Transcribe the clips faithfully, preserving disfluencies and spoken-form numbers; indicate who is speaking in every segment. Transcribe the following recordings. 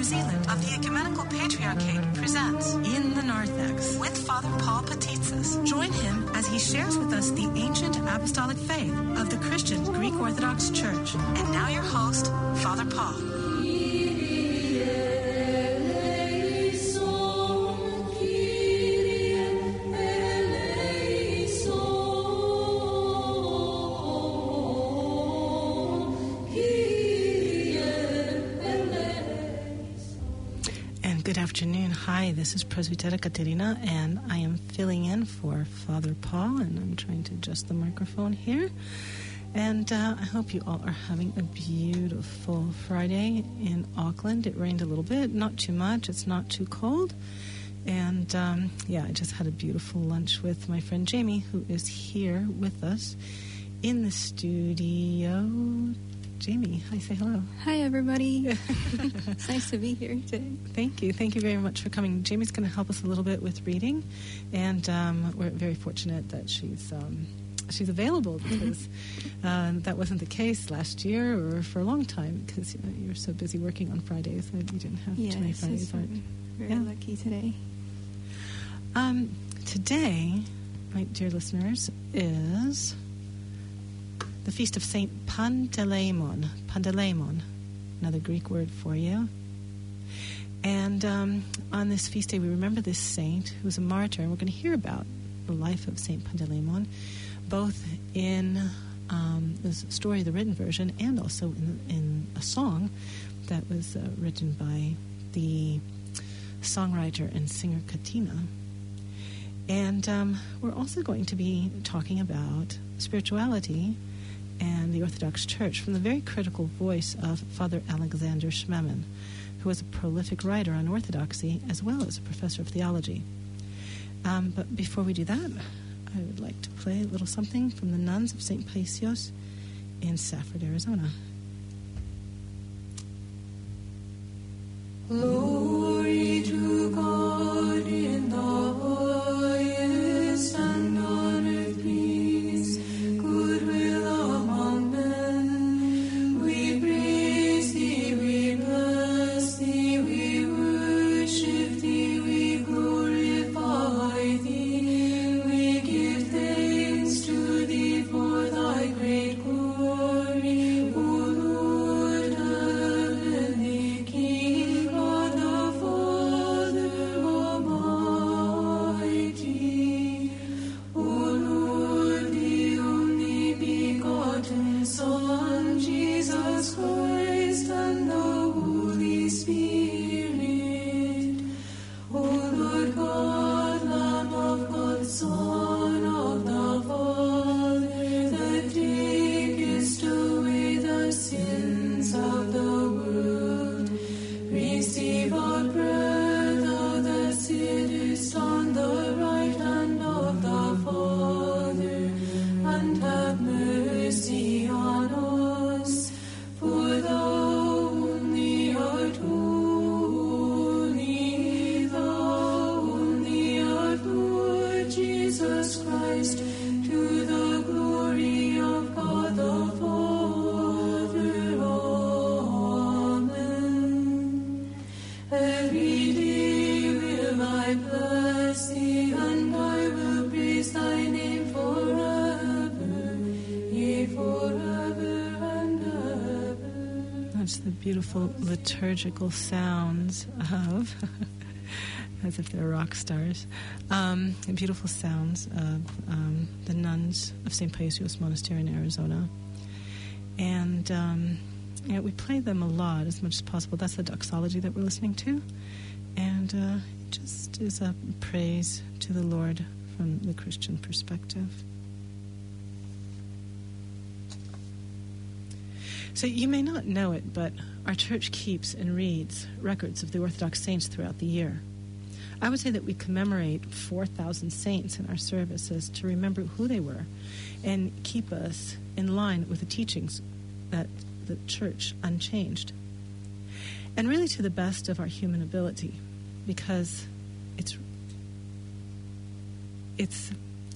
Speaker 1: New Zealand of the Ecumenical Patriarchate presents In the Narthex with Father Paul Patitsis. Join him as he shares with us the ancient apostolic faith of the Christian Greek Orthodox Church. And now your host, Father Paul. Good afternoon. Hi, this is Presbytera Katerina, and I am filling in for Father Paul, and I'm trying to adjust the microphone here. And uh, I hope you all are having a beautiful Friday in Auckland. It rained a little bit, not too much. It's not too cold. And um, yeah, I just had a beautiful lunch with my friend Jamie, who is here with us in the studio. Jamie, hi, say hello.
Speaker 2: Hi, everybody. It's nice to be here today.
Speaker 1: Thank you. Thank you very much for coming. Jamie's going to help us a little bit with reading, and um, we're very fortunate that she's um, she's available, because uh, that wasn't the case last year or for a long time, because you know, you were so busy working on Fridays that you didn't have
Speaker 2: yes,
Speaker 1: too many Fridays.
Speaker 2: Yes, I'm very yeah. lucky today.
Speaker 1: Um, today, my dear listeners, is the feast of Saint Panteleimon. Panteleimon, another Greek word for you. And um, on this feast day, we remember this saint who was a martyr, and we're going to hear about the life of Saint Panteleimon, both in um, the story, the written version, and also in, in a song that was uh, written by the songwriter and singer Katina. And um, we're also going to be talking about spirituality and the Orthodox Church from the very critical voice of Father Alexander Schmemann, who was a prolific writer on Orthodoxy as well as a professor of theology. Um, but before we do that, I would like to play a little something from the nuns of Saint Paisios in Safford, Arizona. Glory to God in the highest, and on earth peace, goodwill among men. We praise Thee, we bless Thee, we worship Thee, we glorify Thee. We give thanks to Thee for Thy great glory, O Lord, heavenly King, God the Father Almighty. O Lord, the only begotten Son, Jesus Christ, and the Holy Spirit. O Lord God, Lamb of God, Son of the Father, that takest away the sins of the world, receive our prayer, thou that sittest on the right hand of the Father, and have mercy on us, for thou only art holy, thou only art Lord Jesus Christ, to the glory of God the Father. Amen. Every day will I bless Thee, and I will praise Thy name forever, yea, forever and ever. That's the beautiful liturgical sounds of, as if they're rock stars, um, the beautiful sounds of um, the nuns of Saint Paisios Monastery in Arizona. And um, yeah, we play them a lot, as much as possible. That's the doxology that we're listening to. And uh, it just is a praise to the Lord from the Christian perspective. So you may not know it, but our church keeps and reads records of the Orthodox saints throughout the year. I would say that we commemorate four thousand saints in our services to remember who they were and keep us in line with the teachings that the church unchanged. And really to the best of our human ability, because it's it's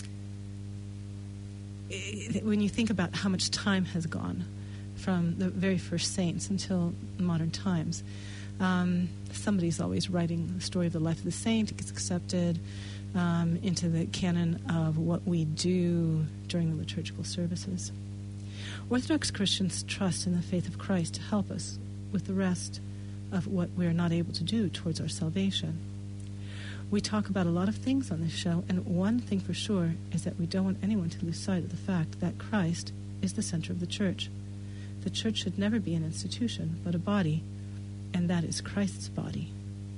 Speaker 1: it, when you think about how much time has gone from the very first saints until modern times, Um, somebody's always writing the story of the life of the saint. It gets accepted um, into the canon of what we do during the liturgical services. Orthodox Christians trust in the faith of Christ to help us with the rest of what we're not able to do towards our salvation. We talk about a lot of things on this show, and one thing for sure is that we don't want anyone to lose sight of the fact that Christ is the center of the church. The church should never be an institution, but a body, and that is Christ's body.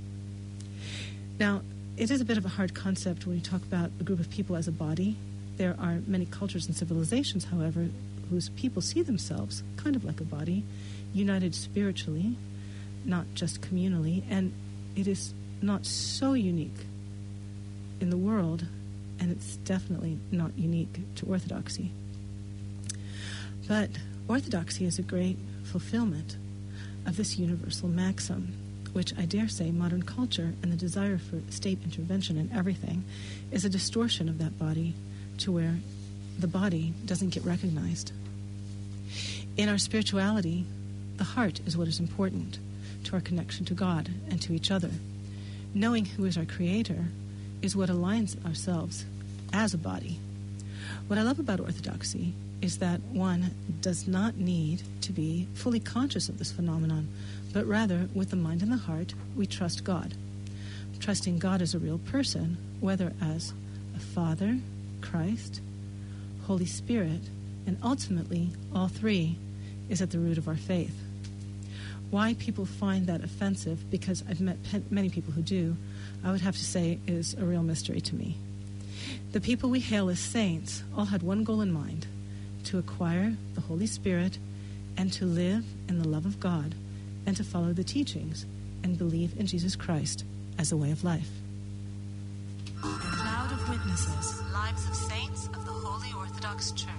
Speaker 1: Now, it is a bit of a hard concept when you talk about a group of people as a body. There are many cultures and civilizations, however, whose people see themselves kind of like a body, united spiritually, not just communally, and it is not so unique in the world, and it's definitely not unique to Orthodoxy. But Orthodoxy is a great fulfillment of this universal maxim, which I dare say modern culture and the desire for state intervention in everything is a distortion of that body to where the body doesn't get recognized. In our spirituality, the heart is what is important to our connection to God and to each other. Knowing who is our Creator is what aligns ourselves as a body. What I love about Orthodoxy is that one does not need to be fully conscious of this phenomenon, but rather, with the mind and the heart, we trust God. Trusting God as a real person, whether as a Father, Christ, Holy Spirit, and ultimately, all three, is at the root of our faith. Why people find that offensive, because I've met pe- many people who do, I would have to say is a real mystery to me. The people we hail as saints all had one goal in mind: to acquire the Holy Spirit and to live in the love of God and to follow the teachings and believe in Jesus Christ as a way of life. A cloud of witnesses, lives of saints of the Holy Orthodox Church.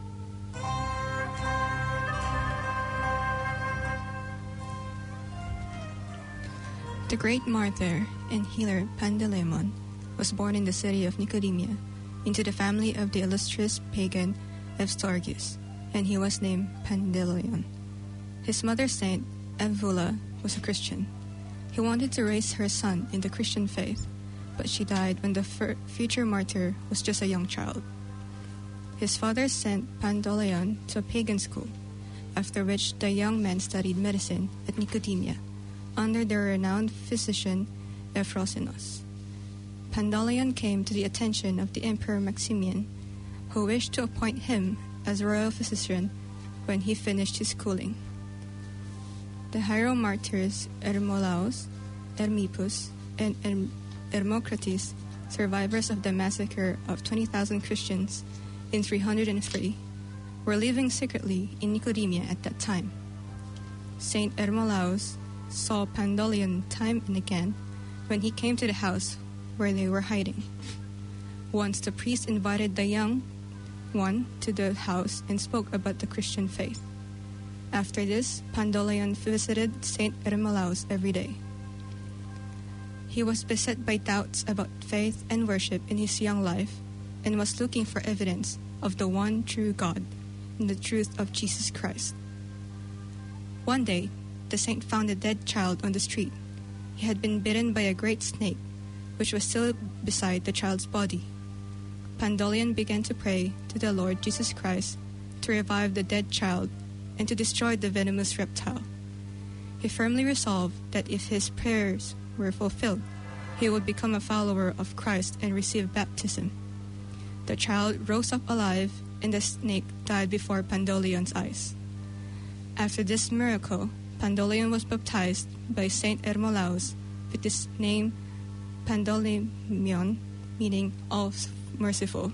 Speaker 2: The great martyr and healer Panteleimon was born in the city of Nicodemia into the family of the illustrious pagan Evstorgius, and he was named Pandeleon. His mother, Saint Evvula, was a Christian. He wanted to raise her son in the Christian faith, but she died when the f- future martyr was just a young child. His father sent Pandeleon to a pagan school, after which the young man studied medicine at Nicodemia, under the renowned physician Euphrosinos. Pandeleon came to the attention of the Emperor Maximian, who wished to appoint him as royal physician when he finished his schooling. The hieromartyrs Ermolaus, Hermippus, and Erm- Hermocrates, survivors of the massacre of twenty thousand Christians in three hundred three, were living secretly in Nicodemia at that time. Saint Hermolaus saw Pandeleon time and again when he came to the house where they were hiding. Once the priest invited the young one to the house and spoke about the Christian faith. After this, Pandeleon visited Saint Hermolaus every day. He was beset by doubts about faith and worship in his young life and was looking for evidence of the one true God and the truth of Jesus Christ. One day, the saint found a dead child on the street. He had been bitten by a great snake, which was still beside the child's body. Pandeleon began to pray to the Lord Jesus Christ to revive the dead child and to destroy the venomous reptile. He firmly resolved that if his prayers were fulfilled, he would become a follower of Christ and receive baptism. The child rose up alive, and the snake died before Pandeleon's eyes. After this miracle, Pandeleon was baptized by Saint Hermolaus with this name Pandeleimion, meaning all merciful.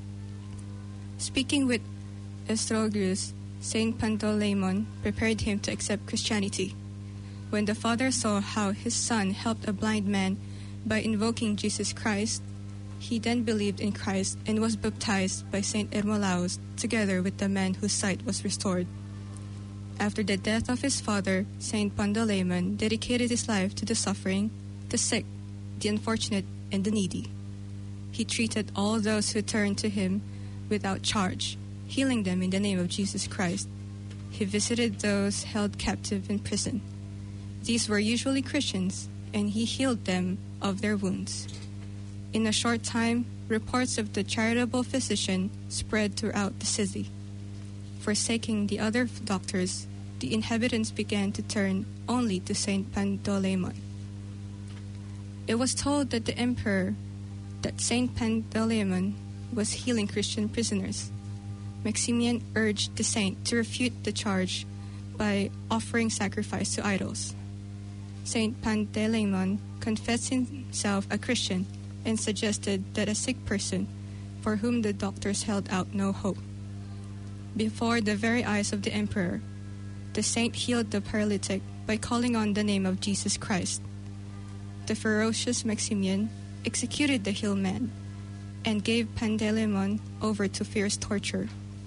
Speaker 2: Speaking with Evstorgius, Saint Panteleimon prepared him to accept Christianity. When the father saw how his son helped a blind man by invoking Jesus Christ, he then believed in Christ and was baptized by Saint Hermolaus together with the man whose sight was restored. After the death of his father, Saint Panteleimon dedicated his life to the suffering, the sick, the unfortunate, and the needy. He treated all those who turned to him without charge, healing them in the name of Jesus Christ. He visited those held captive in prison, These were usually Christians, and he healed them of their wounds. In a short time, reports of the charitable physician spread throughout the city. Forsaking the other doctors, the inhabitants began to turn only to Saint Panteleimon. It was told that the emperor that Saint Panteleimon was healing Christian prisoners. Maximian urged the saint to refute the charge by offering sacrifice to idols. Saint Panteleimon confessed himself a Christian and suggested that a sick person, for whom the doctors held out no hope. Before the very eyes of the emperor, the saint healed the paralytic by calling on the name of Jesus Christ. The ferocious Maximian executed the healed man and gave Panteleimon over to fierce torture.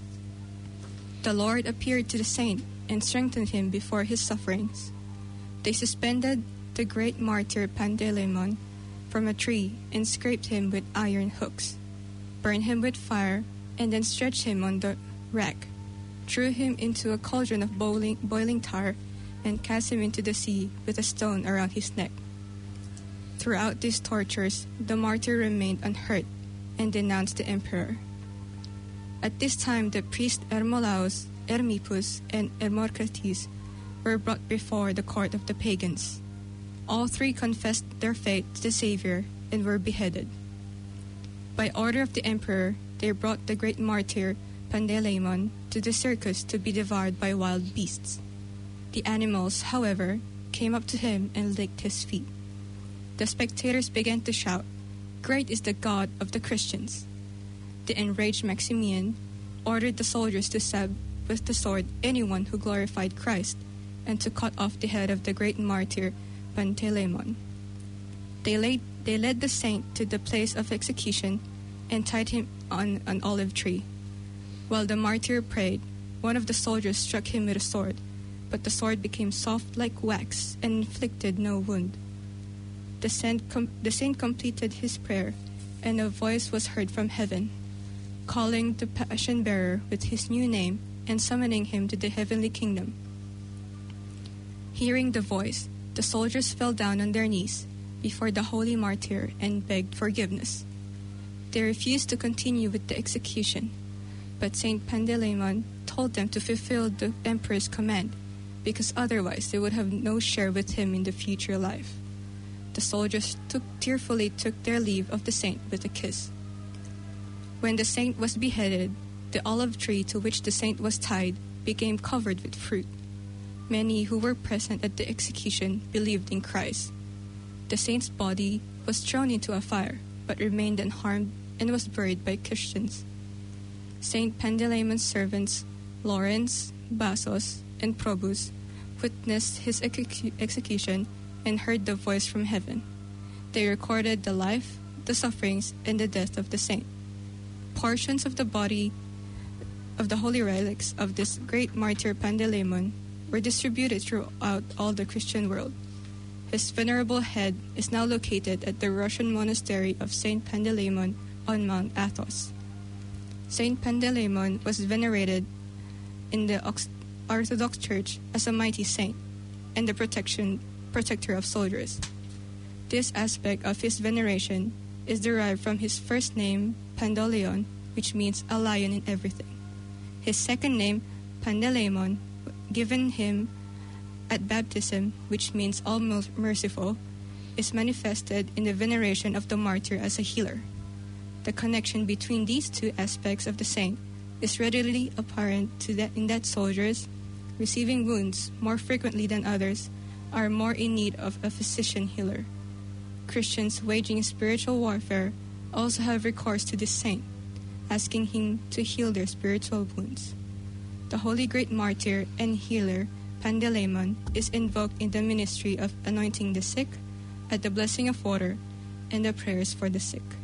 Speaker 2: The Lord appeared to the saint and strengthened him before his sufferings. They suspended the great martyr Panteleimon from a tree and scraped him with iron hooks, burned him with fire, and then stretched him on the rack, threw him into a cauldron of boiling, boiling tar, and cast him into the sea with a stone around his neck. Throughout these tortures, the martyr remained unhurt and denounced the emperor. At this time, the priests Hermolaus, Hermippus, and Hermocrates were brought before the court of the pagans. All three confessed their faith to the Savior and were beheaded. By order of the emperor, they brought the great martyr Panteleimon to the circus to be devoured by wild beasts. The animals, however, came up to him and licked his feet. The spectators began to shout, "Great is the God of the Christians!" The enraged Maximian ordered the soldiers to stab with the sword anyone who glorified Christ, and to cut off the head of the great martyr Panteleimon. They, laid, they led the saint to the place of execution and tied him on an olive tree. While the martyr prayed, one of the soldiers struck him with a sword, but the sword became soft like wax and inflicted no wound. The saint, com- the saint completed his prayer, and a voice was heard from heaven, calling the passion-bearer with his new name and summoning him to the heavenly kingdom. Hearing the voice, the soldiers fell down on their knees before the holy martyr and begged forgiveness. They refused to continue with the execution, but Saint Panteleimon told them to fulfill the emperor's command, because otherwise they would have no share with him in the future life. The soldiers took, tearfully took their leave of the saint with a kiss. When the saint was beheaded, the olive tree to which the saint was tied became covered with fruit. Many who were present at the execution believed in Christ. The saint's body was thrown into a fire, but remained unharmed and was buried by Christians. Saint Panteleimon's servants, Lawrence, Bassos, and Probus, witnessed his execu- execution and heard the voice from heaven. They recorded the life, the sufferings, and the death of the saint. Portions of the body of the holy relics of this great martyr Panteleimon were distributed throughout all the Christian world. His venerable head is now located at the Russian monastery of Saint Panteleimon on Mount Athos. Saint Panteleimon was venerated in the Orthodox Church as a mighty saint and the protection, protector of soldiers. This aspect of his veneration is derived from his first name, Pandaleon, which means a lion in everything. His second name, Panteleimon, given him at baptism, which means all merciful, is manifested in the veneration of the martyr as a healer. The connection between these two aspects of the saint is readily apparent to that in that soldiers, receiving wounds more frequently than others, are more in need of a physician healer. Christians waging spiritual warfare also have recourse to this saint, asking him to heal their spiritual wounds. The holy great martyr and healer Panteleimon is invoked in the ministry of anointing the sick, at the blessing of water, and the prayers for the sick.